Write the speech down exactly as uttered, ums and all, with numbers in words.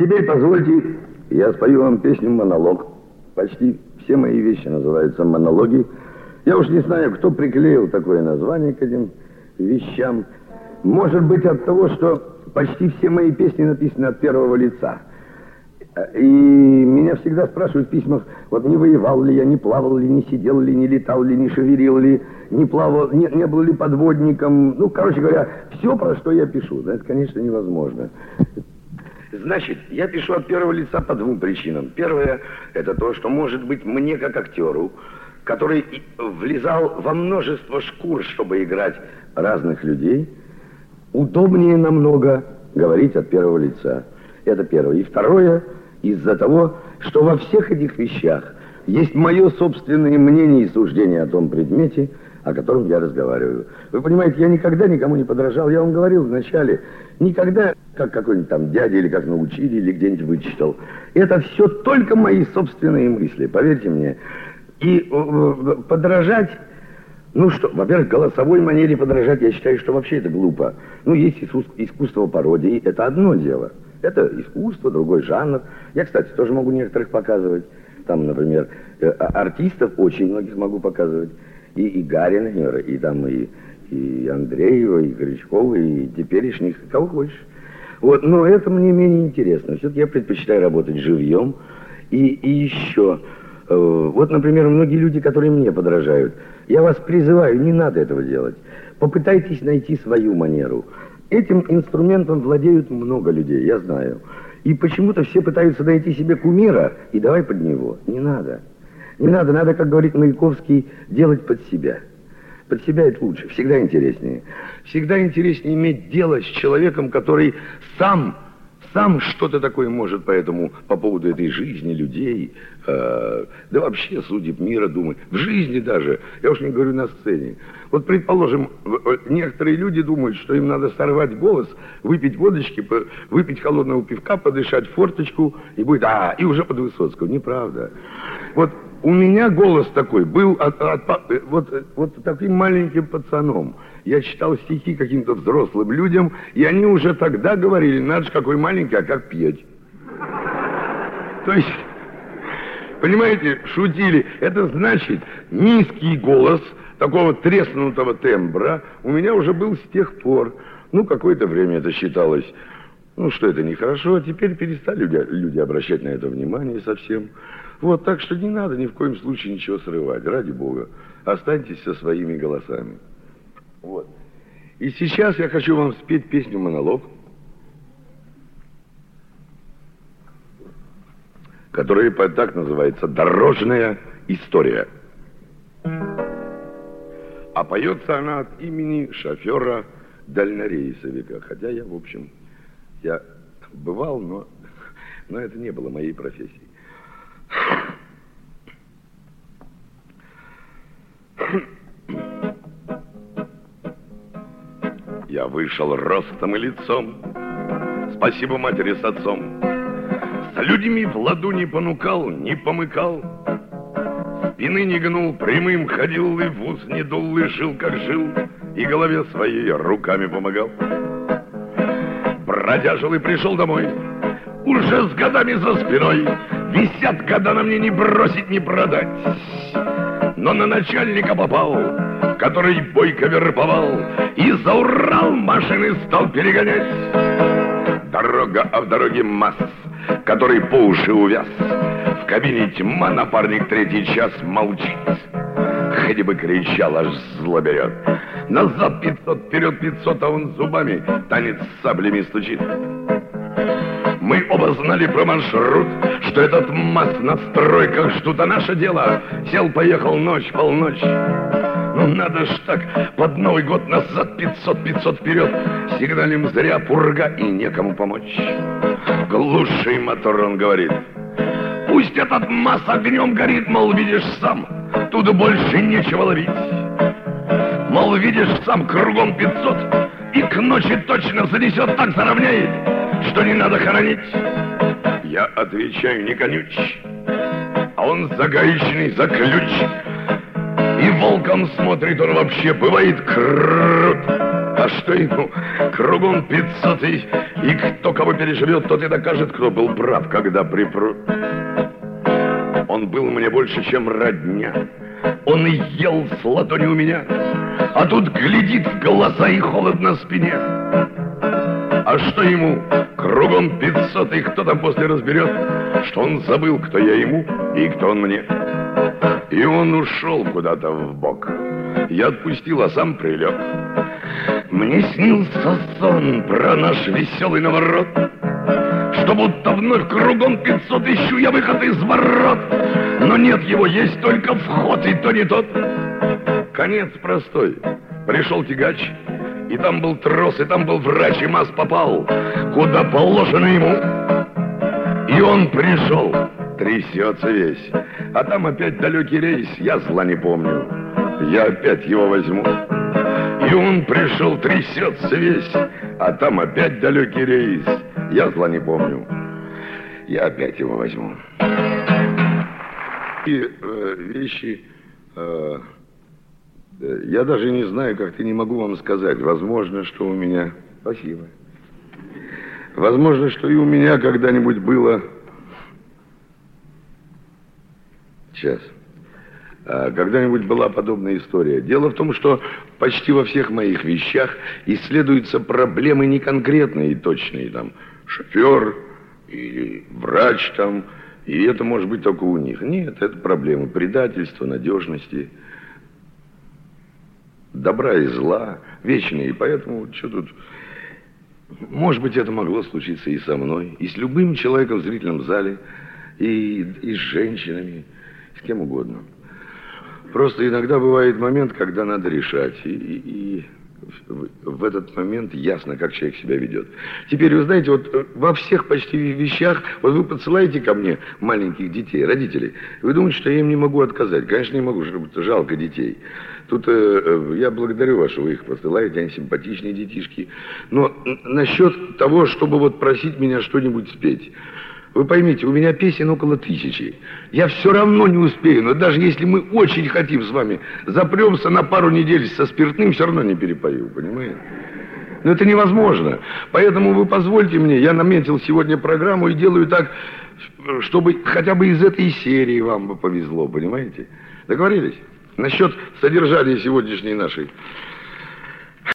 Теперь позвольте, я спою вам песню «Монолог». Почти все мои вещи называются «Монологи». Я уж не знаю, кто приклеил такое название к этим вещам. Может быть, от того, что почти все мои песни написаны от первого лица. И меня всегда спрашивают в письмах, вот не воевал ли я, не плавал ли, не сидел ли, не летал ли, не шевелил ли, не плавал, не, не был ли подводником. Ну, короче говоря, все, про что я пишу. Да, это, конечно, невозможно. Значит, я пишу от первого лица по двум причинам. Первое, это то, что, может быть, мне, как актеру, который влезал во множество шкур, чтобы играть разных людей, удобнее намного говорить от первого лица. Это первое. И второе, из-за того, что во всех этих вещах есть мое собственное мнение и суждение о том предмете, о котором я разговариваю. Вы понимаете, я никогда никому не подражал. Я вам говорил вначале, никогда, как какой-нибудь там дядя, или как научили, или где-нибудь вычитал. Это все только мои собственные мысли, поверьте мне. И э, подражать, ну что, во-первых, голосовой манере подражать, я считаю, что вообще это глупо. Ну, есть искусство пародии, это одно дело. Это искусство, другой жанр. Я, кстати, тоже могу некоторых показывать. Там, например, артистов очень многих могу показывать. И, и Гарина, и там, и, и Андреева, и Крючкова, и теперешних, кого хочешь. Вот, но это мне менее интересно. Все-таки я предпочитаю работать живьем. И, и еще, э, вот, например, многие люди, которые мне подражают, я вас призываю, не надо этого делать. Попытайтесь найти свою манеру. Этим инструментом владеют много людей, я знаю. И почему-то все пытаются найти себе кумира и давай под него. Не надо. Не надо, надо, как говорит Маяковский, делать под себя. Под себя это лучше, всегда интереснее. Всегда интереснее иметь дело с человеком, который сам, сам что-то такое может по этому, по поводу этой жизни, людей, э, да вообще судеб мира думать. В жизни даже, я уж не говорю на сцене. Вот, предположим, некоторые люди думают, что им надо сорвать голос, выпить водочки, выпить холодного пивка, подышать в форточку, и будет, а, и уже под Высоцкого. Неправда. Вот у меня голос такой был от, от, от, вот, вот таким маленьким пацаном. Я читал стихи каким-то взрослым людям, и они уже тогда говорили, надо же, какой маленький, а как петь. То есть, понимаете, шутили. Это значит, низкий голос такого треснутого тембра у меня уже был с тех пор. Ну, какое-то время это считалось, ну, что это нехорошо, а теперь перестали люди, люди обращать на это внимание совсем. Вот, так что не надо ни в коем случае ничего срывать, ради бога. Останьтесь со своими голосами. Вот. И сейчас я хочу вам спеть песню «Монолог», которая так называется «Дорожная история». А поется она от имени шофера-дальнорейсовика. Хотя я, в общем, я бывал, но, но это не было моей профессией. Я вышел ростом и лицом, спасибо матери с отцом. С людьми в ладу не понукал, не помыкал, спины не гнул, прямым ходил и в ус не дул, и жил как жил, и голове своей руками помогал. Бродяжил и пришел домой, уже с годами за спиной. Висят года на мне не бросить, не продать. Но на начальника попал, который бойко вербовал, и за Урал машины стал перегонять. Дорога, а в дороге масс, который по уши увяз. В кабине тьма, напарник третий час молчит. Хоть бы кричал, аж зло берет. Назад пятьсот, вперед пятьсот, а он зубами танец с саблями стучит. Мы оба знали про маршрут, что этот масс на стройках ждут, а наше дело сел-поехал ночь, полночь. Ну надо ж так, под Новый год назад пятьсот, пятьсот вперед. Сигналим зря, пурга и некому помочь. Глуши мотор, он говорит. Пусть этот масс огнем горит, мол, видишь сам, тут больше нечего ловить. Мол, видишь сам, кругом пятьсот, и к ночи точно занесет, так заровняет, что не надо хоронить. Я отвечаю, не конючь, а он загаечный, за ключ. И волком смотрит, он вообще бывает крут. А что ему, кругом пятьсот, и И кто кого переживет, тот и докажет, кто был прав, когда припру... Он был мне больше, чем родня. Он и ел с ладони у меня, а тут глядит в глаза и холод на спине. А что ему? Кругом пятьсот, и кто там после разберет, что он забыл, кто я ему и кто он мне. И он ушел куда-то в бок. Я отпустил, а сам прилег. Мне снился сон про наш веселый наворот, что будто вновь кругом пятьсот ищу я выход из ворот. Но нет его, есть только вход, и то не тот. Конец простой. Пришел тягач, и там был трос, и там был врач, и маз попал куда положено ему. И он пришел, трясется весь, а там опять далекий рейс, я зла не помню, я опять его возьму. И он пришел, трясется весь, а там опять далекий рейс, я зла не помню, я опять его возьму. И э, вещи, э, я даже не знаю, как-то не могу вам сказать. Возможно, что у меня... Спасибо. Возможно, что и у меня когда-нибудь было... Сейчас. Когда-нибудь была подобная история. Дело в том, что почти во всех моих вещах исследуются проблемы не конкретные и точные. Там шофер или врач там... И это может быть только у них. Нет, это проблемы предательства, надежности, добра и зла, вечные. И поэтому, что тут... Может быть, это могло случиться и со мной, и с любым человеком в зрительном зале, и, и с женщинами, с кем угодно. Просто иногда бывает момент, когда надо решать, и... и, и... в этот момент ясно, как человек себя ведет. Теперь, вы знаете, вот во всех почти вещах, вот вы подсылаете ко мне маленьких детей, родителей, вы думаете, что я им не могу отказать? Конечно, не могу, жалко детей. Тут э, я благодарю вас, что вы их посылаете, они симпатичные детишки. Но насчет того, чтобы вот просить меня что-нибудь спеть, вы поймите, у меня песен около тысячи. Я все равно не успею, но даже если мы очень хотим с вами запремся на пару недель со спиртным, все равно не перепою, понимаете? Но это невозможно. Поэтому вы позвольте мне, я наметил сегодня программу и делаю так, чтобы хотя бы из этой серии вам бы повезло, понимаете? Договорились? Насчет содержания сегодняшней нашей